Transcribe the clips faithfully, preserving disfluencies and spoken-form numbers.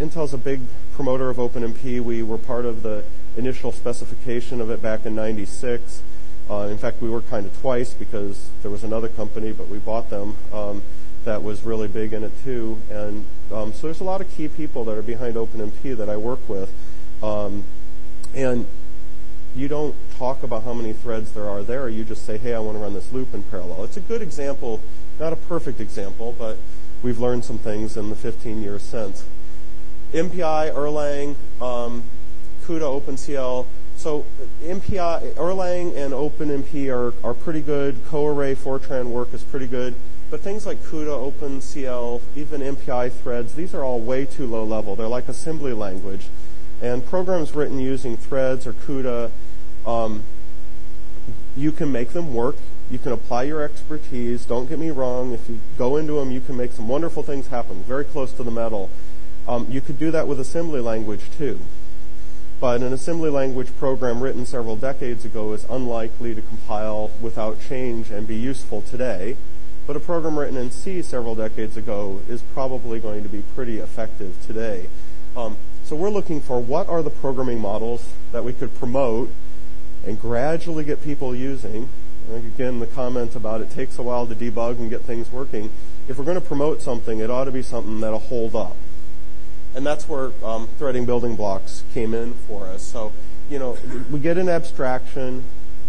Intel's a big promoter of OpenMP. We were part of the initial specification of it back in ninety-six. Uh, in fact, we were kind of twice because there was another company, but we bought them, um, that was really big in it too. And um, so there's a lot of key people that are behind OpenMP that I work with. Um, and you don't talk about how many threads there are there. You just say, hey, I want to run this loop in parallel. It's a good example, not a perfect example, but we've learned some things in the fifteen years since. M P I, Erlang, um, CUDA, OpenCL. So M P I, Erlang and OpenMP are, are pretty good. CoArray, Fortran work is pretty good. But things like CUDA, OpenCL, even M P I threads, these are all way too low level. They're like assembly language. And programs written using threads or CUDA, um, you can make them work. You can apply your expertise. Don't get me wrong. If you go into them, you can make some wonderful things happen, very close to the metal. Um, you could do that with assembly language, too. But an assembly language program written several decades ago is unlikely to compile without change and be useful today. But a program written in C several decades ago is probably going to be pretty effective today. Um, so we're looking for what are the programming models that we could promote and gradually get people using. And again, the comment about it takes a while to debug and get things working. If we're going to promote something, it ought to be something that'll hold up. And that's where um, threading building blocks came in for us. So, you know, we get an abstraction.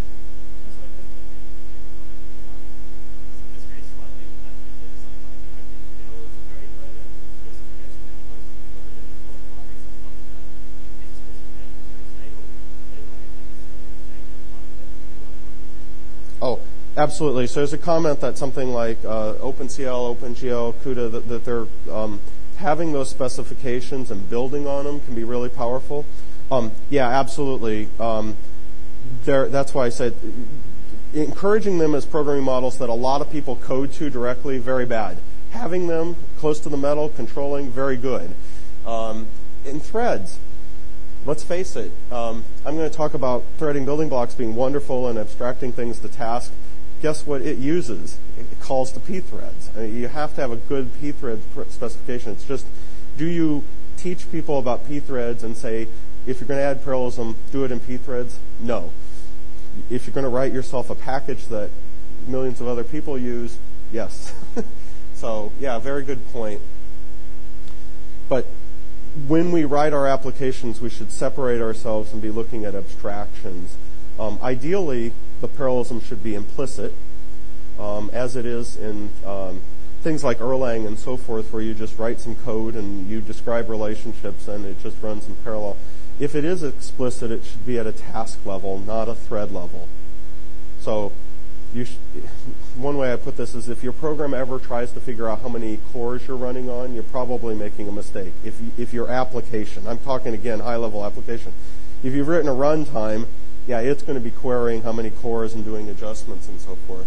Oh, absolutely. So there's a comment that something like uh, OpenCL, OpenGL, CUDA, that, that they're um, having those specifications and building on them can be really powerful. Um, yeah, absolutely. Um, that's why I said encouraging them as programming models that a lot of people code to directly, very bad. Having them close to the metal, controlling, very good. Um, in threads, let's face it, um, I'm going to talk about threading building blocks being wonderful and abstracting things to task. Guess what it uses? It calls to pthreads. I mean, you have to have a good pthread specification. It's just, do you teach people about pthreads and say, if you're going to add parallelism, do it in pthreads? No. If you're going to write yourself a package that millions of other people use, yes. So, yeah, very good point. But when we write our applications, we should separate ourselves and be looking at abstractions. Um, ideally, the parallelism should be implicit, um, as it is in um, things like Erlang and so forth, where you just write some code and you describe relationships and it just runs in parallel. If it is explicit, it should be at a task level, not a thread level. So you sh- one way I put this is if your program ever tries to figure out how many cores you're running on, you're probably making a mistake. If you, if your application, I'm talking again high-level application, if you've written a runtime, yeah, it's going to be querying how many cores and doing adjustments and so forth.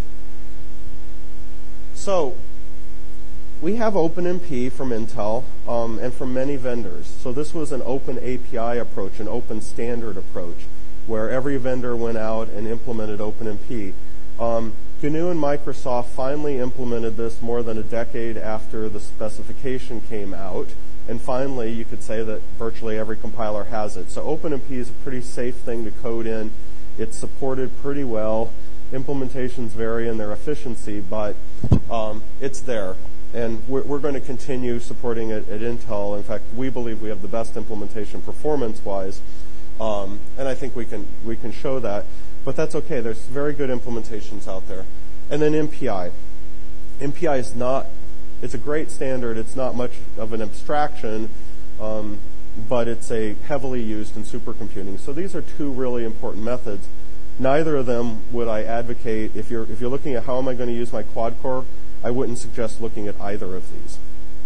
So we have OpenMP from Intel um, and from many vendors. So this was an open A P I approach, an open standard approach, where every vendor went out and implemented OpenMP. Um, G N U and Microsoft finally implemented this more than a decade after the specification came out. And finally, you could say that virtually every compiler has it. So OpenMP is a pretty safe thing to code in. It's supported pretty well. Implementations vary in their efficiency, but um, it's there. And we're, we're going to continue supporting it at Intel. In fact, we believe we have the best implementation performance-wise. Um, and I think we can we can show that. But that's okay. There's very good implementations out there. And then M P I. M P I is not... It's a great standard. It's not much of an abstraction, um, but it's a heavily used in supercomputing. So these are two really important methods. Neither of them would I advocate. If you're if you're looking at how am I going to use my quad core, I wouldn't suggest looking at either of these.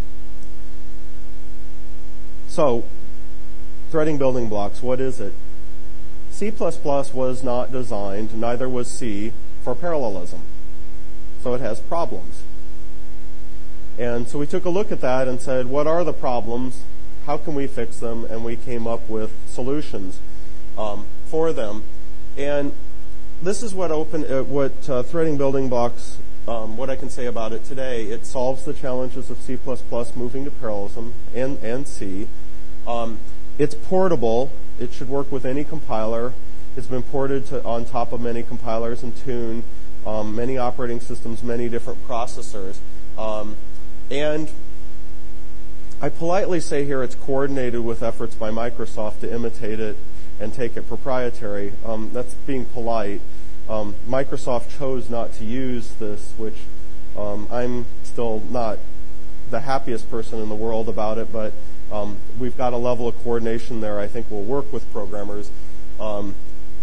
So, threading building blocks, what is it? C plus plus was not designed, neither was C, for parallelism. So it has problems. And so we took a look at that and said, what are the problems? How can we fix them? And we came up with solutions um, for them. And this is what open, uh, what uh, threading building blocks, um, what I can say about it today. It solves the challenges of C plus plus moving to parallelism and, and C. Um, it's portable. It should work with any compiler. It's been ported to, on top of many compilers and tuned, um, many operating systems, many different processors. Um, and I politely say here it's coordinated with efforts by Microsoft to imitate it and take it proprietary. Um, that's being polite. Um, Microsoft chose not to use this, which um, I'm still not the happiest person in the world about it, but um, we've got a level of coordination there I think will work with programmers. Um,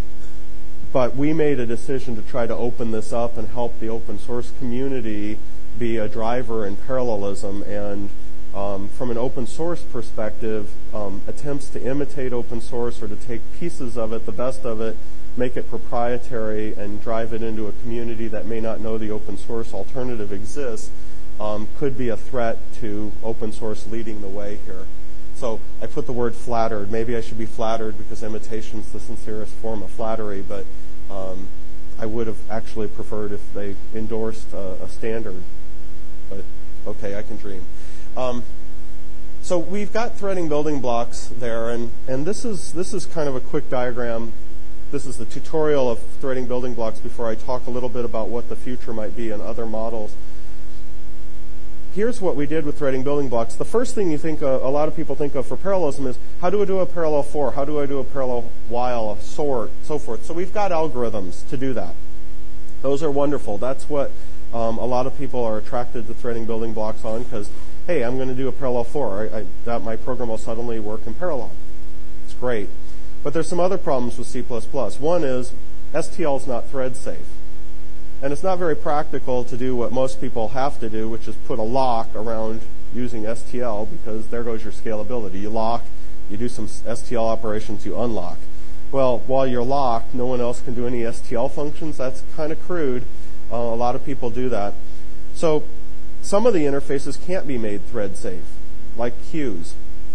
but we made a decision to try to open this up and help the open source community be a driver in parallelism. And um, from an open source perspective, um, attempts to imitate open source or to take pieces of it, the best of it, make it proprietary and drive it into a community that may not know the open source alternative exists, um, could be a threat to open source leading the way here. So I put the word flattered. Maybe I should be flattered because imitation is the sincerest form of flattery, but um, I would have actually preferred if they endorsed a, a standard. But okay, I can dream. Um, so we've got threading building blocks there, and, and this is this is kind of a quick diagram. This is the tutorial of threading building blocks before I talk a little bit about what the future might be in other models. Here's what we did with threading building blocks. The first thing you think, uh, a lot of people think of for parallelism is, how do I do a parallel for? How do I do a parallel while, a sort, so forth? So we've got algorithms to do that. Those are wonderful. That's what um, a lot of people are attracted to threading building blocks on, because, hey, I'm going to do a parallel for. I, I, that my program will suddenly work in parallel. It's great. But there's some other problems with C plus plus. One is S T L is not thread safe. And it's not very practical to do what most people have to do, which is put a lock around using S T L, because there goes your scalability. You lock, you do some S T L operations, you unlock. Well, while you're locked, no one else can do any S T L functions. That's kind of crude. Uh, a lot of people do that. So some of the interfaces can't be made thread safe, like queues.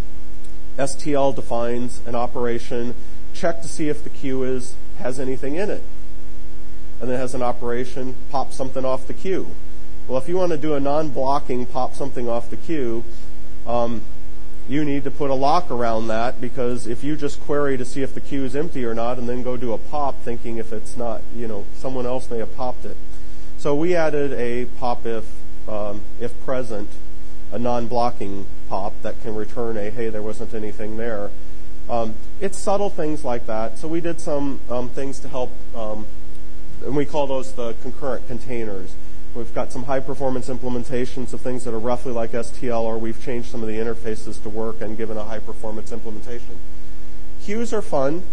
S T L defines an operation, check to see if the queue is has anything in it. And then it has an operation, pop something off the queue. Well, if you want to do a non-blocking pop something off the queue, um, you need to put a lock around that, because if you just query to see if the queue is empty or not and then go do a pop thinking if it's not, you know, someone else may have popped it. So we added a pop if, um, if present, a non-blocking pop that can return a, hey, there wasn't anything there. Um, it's subtle things like that. So we did some um, things to help, um, and we call those the concurrent containers. We've got some high-performance implementations of things that are roughly like S T L, or we've changed some of the interfaces to work and given a high-performance implementation. Queues are fun.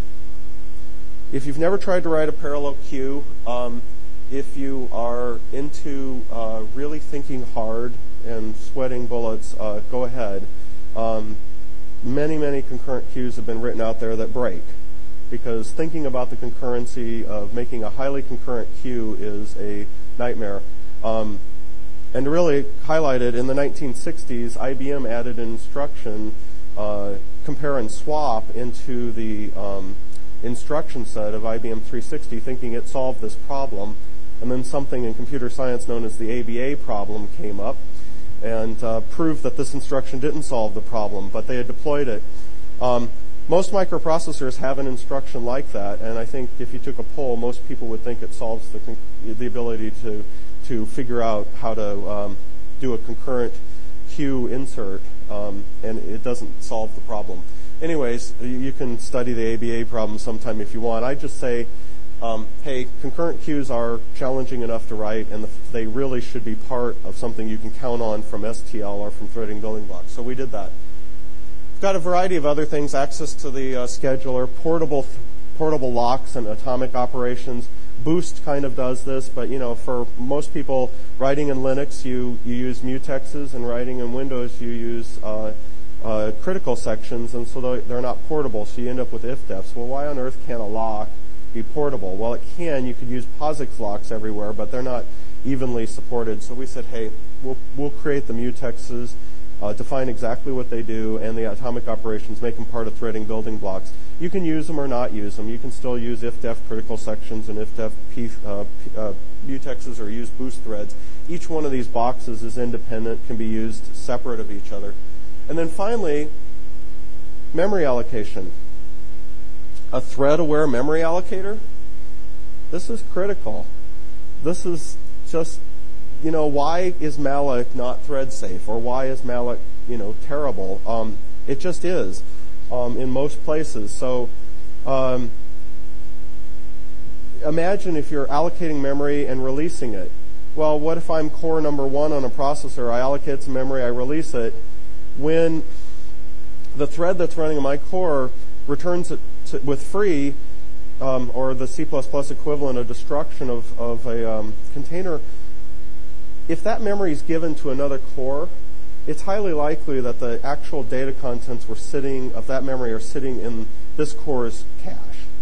If you've never tried to write a parallel queue, um, if you are into uh, really thinking hard and sweating bullets, uh, go ahead. Um, many, many concurrent queues have been written out there that break, because thinking about the concurrency of making a highly concurrent queue is a nightmare. Um, and to really highlight it, in the nineteen sixties, I B M added an instruction, uh, compare and swap, into the um, instruction set of I B M three sixty, thinking it solved this problem. And then something in computer science known as the A B A problem came up and uh, proved that this instruction didn't solve the problem, but they had deployed it. Um, most microprocessors have an instruction like that, and I think if you took a poll, most people would think it solves the, con- the ability to, to figure out how to um, do a concurrent queue insert, um, and it doesn't solve the problem. Anyways, you can study the A B A problem sometime if you want. I just say, Um, hey, concurrent queues are challenging enough to write, and the, they really should be part of something you can count on from S T L or from threading building blocks. So we did that. We've got a variety of other things, access to the uh, scheduler, portable th- portable locks and atomic operations. Boost kind of does this, but you know, for most people, writing in Linux, you, you use mutexes, and writing in Windows, you use uh, uh, critical sections, and so they're not portable, so you end up with ifdefs. Well, why on earth can't a lock be portable? Well, it can. You could use POSIX locks everywhere, but they're not evenly supported. So we said, hey, we'll we'll create the mutexes, uh, define exactly what they do, and the atomic operations, make them part of threading building blocks. You can use them or not use them. You can still use ifdef critical sections and ifdef P, uh, P, uh, mutexes, or use boost threads. Each one of these boxes is independent, can be used separate of each other. And then finally, memory allocation. A thread-aware memory allocator? This is critical. This is just, you know, why is malloc not thread safe? Or why is malloc, you know, terrible? Um, it just is um, in most places. So um, imagine if you're allocating memory and releasing it. Well, what if I'm core number one on a processor? I allocate some memory, I release it. When the thread that's running in my core returns it to, with free, um, or the C plus plus equivalent of destruction of, of a um, container, if that memory is given to another core, it's highly likely that the actual data contents were sitting of that memory are sitting in this core's cache.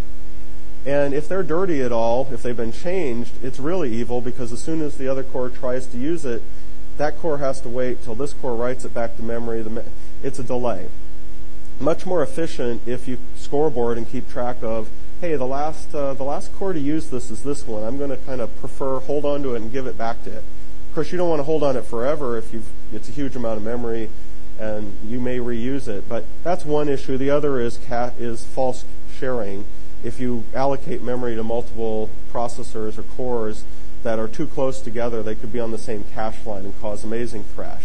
And if they're dirty at all, if they've been changed, it's really evil because as soon as the other core tries to use it, that core has to wait till this core writes it back to memory. The me- it's a delay. Much more efficient if you scoreboard and keep track of, hey, the last uh, the last core to use this is this one. I'm going to kind of prefer hold on to it and give it back to it. Of course, you don't want to hold on it forever if you've it's a huge amount of memory and you may reuse it. But that's one issue. The other is cat is false sharing. If you allocate memory to multiple processors or cores that are too close together, they could be on the same cache line and cause amazing thrash.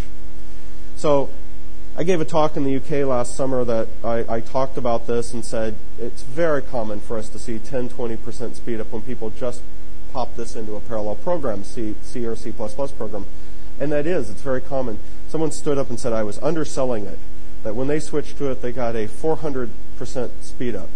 So I gave a talk in the U K last summer that I, I talked about this and said it's very common for us to see ten, twenty percent speed up when people just pop this into a parallel program, C, C or C plus plus program. And that is, it's very common. Someone stood up and said I was underselling it, that when they switched to it, they got a four hundred percent speed up.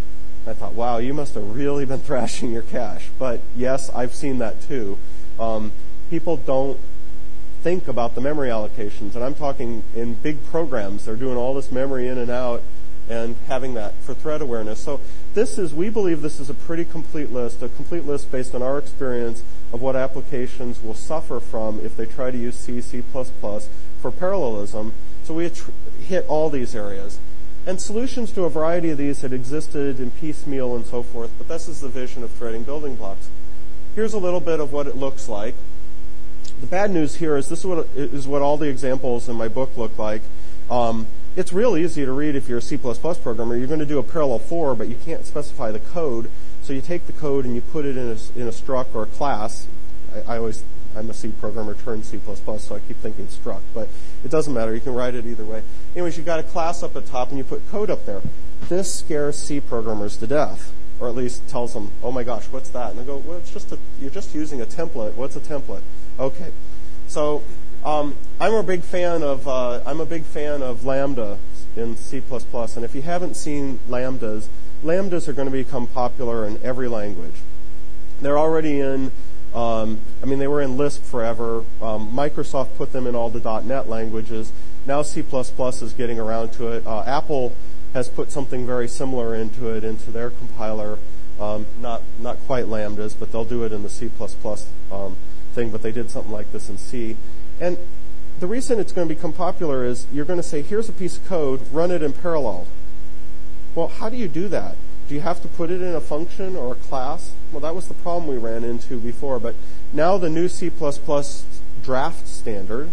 I thought, wow, you must have really been thrashing your cache. But yes, I've seen that too. Um, people don't think about the memory allocations. And I'm talking in big programs. They're doing all this memory in and out and having that for thread awareness. So this is, we believe this is a pretty complete list, a complete list based on our experience of what applications will suffer from if they try to use C, C plus plus for parallelism. So we hit all these areas. And solutions to a variety of these had existed in piecemeal and so forth, but this is the vision of threading building blocks. Here's a little bit of what it looks like. The bad news here is this is what, is what all the examples in my book look like. Um, it's real easy to read if you're a C plus plus programmer. You're going to do a parallel for, but you can't specify the code. So you take the code and you put it in a, in a struct or a class. I, I always, I'm a C programmer turned C plus plus, so I keep thinking struct, but it doesn't matter. You can write it either way. Anyways, you've got a class up at top and you put code up there. This scares C programmers to death, or at least tells them, oh my gosh, what's that? And they go, well, it's just a, you're just using a template. What's a template? Okay. So um, I'm a big fan of uh, I'm a big fan of Lambda in C plus plus, and if you haven't seen Lambdas, Lambdas are going to become popular in every language. They're already in. Um, I mean, they were in Lisp forever. Um, Microsoft put them in all the dot net languages. Now C plus plus is getting around to it. Uh, Apple has put something very similar into it, into their compiler. Um, not not quite Lambdas, but they'll do it in the C plus plus um, thing, but they did something like this in C. And the reason it's going to become popular is you're going to say, here's a piece of code, run it in parallel. Well, how do you do that? Do you have to put it in a function or a class? Well, that was the problem we ran into before, but now the new C plus plus draft standard,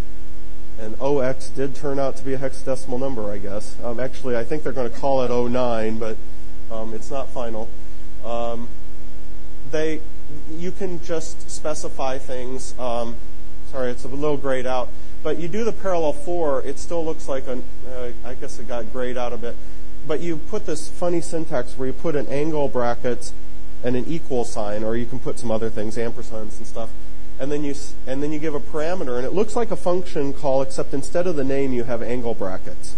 and O X did turn out to be a hexadecimal number, I guess. Um, actually, I think they're going to call it oh nine, but um, it's not final. Um, they, you can just specify things. Um, sorry, it's a little grayed out. But you do the parallel for, it still looks like, a, uh, I guess it got grayed out a bit. But you put this funny syntax where you put an angle brackets and an equal sign, or you can put some other things, ampersands and stuff. And then you and then you give a parameter, and it looks like a function call, except instead of the name, you have angle brackets.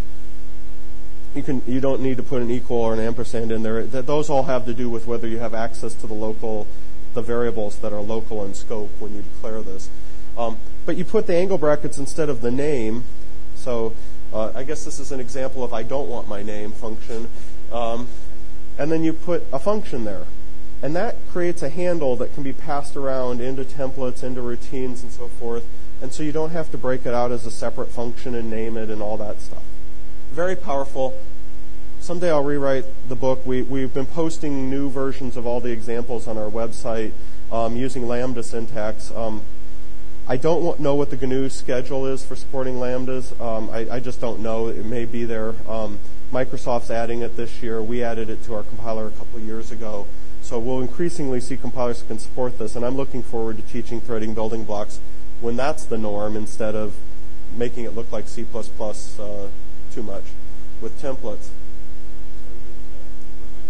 You can you don't need to put an equal or an ampersand in there. Those all have to do with whether you have access to the local, the variables that are local in scope when you declare this. Um, but you put the angle brackets instead of the name. So uh, I guess this is an example of I don't want my name function. Um, and then you put a function there. And that creates a handle that can be passed around into templates, into routines, and so forth. And so you don't have to break it out as a separate function and name it and all that stuff. Very powerful. Someday I'll rewrite the book. We, we've been posting new versions of all the examples on our website um, using Lambda syntax. Um, I don't want, know what the G N U schedule is for supporting Lambdas. Um, I, I just don't know. It may be there. Um, Microsoft's adding it this year. We added it to our compiler a couple of years ago. So we'll increasingly see compilers that can support this, and I'm looking forward to teaching threading building blocks when that's the norm instead of making it look like C plus plus uh, too much with templates.